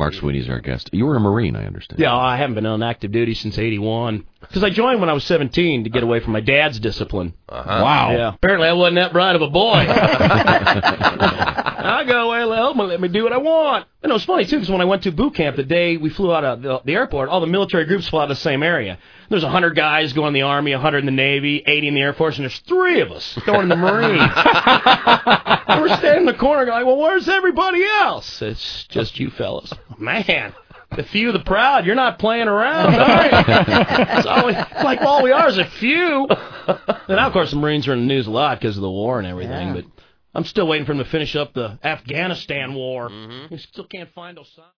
Mark Sweeney's our guest. You were a Marine, I understand. Yeah, I haven't been on active duty since '81. Because I joined when I was 17 to get away from my dad's discipline. Wow. Yeah. Apparently I wasn't that bright of a boy. I go, well, let me do what I want. And it was funny, too, because when I went to boot camp the day we flew out of the airport, all the military groups flew out of the same area. There's 100 guys going in the Army, 100 in the Navy, 80 in the Air Force, and there's 3 of us going in the Marines. And we're standing in the corner going, well, where's everybody else? It's just you fellas. Man, the few, the proud, you're not playing around, are you? It's like all we are is a few. And now, of course, the Marines are in the news a lot because of the war and everything, but I'm still waiting for them to finish up the Afghanistan war. We still can't find Osama.